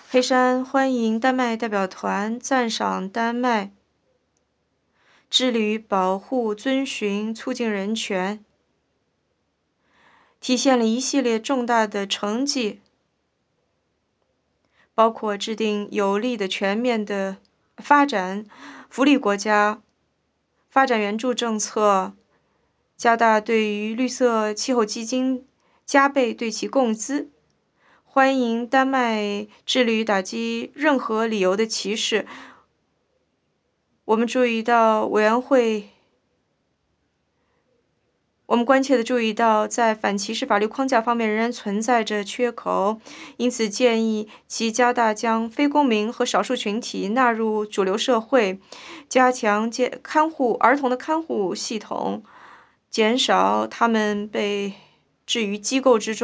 黑山欢迎丹麦代表团赞赏丹麦致力于保护、遵循、促进人权，体现了一系列重大的成绩，包括制定有力的全面的发展、福利国家、发展援助政策，加大对于绿色气候基金加倍对其共资，欢迎丹麦致力于打击任何理由的歧视。我们关切地注意到，在反歧视法律框架方面仍然存在着缺口，因此建议其加大将非公民和少数群体纳入主流社会，加强儿童的看护系统，减少他们被置于机构之中。